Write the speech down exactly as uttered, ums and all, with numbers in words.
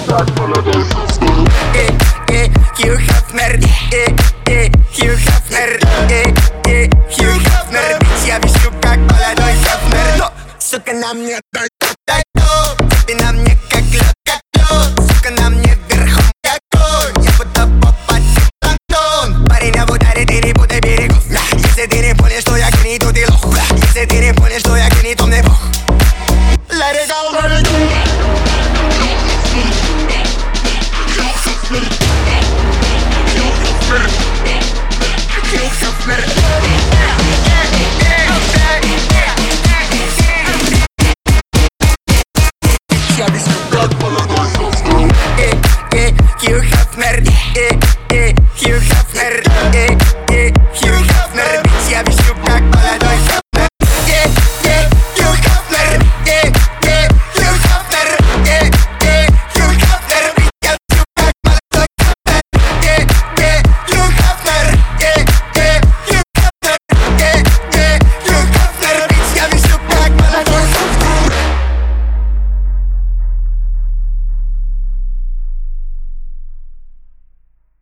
yeah, Hugh Hefner, yeah, yeah, Hugh Hefner, yeah, yeah, Hugh Hefner. Bitch, я вижу, как молодой Hefner. Но, сука, на мне дай, дай, дай, ты на мне как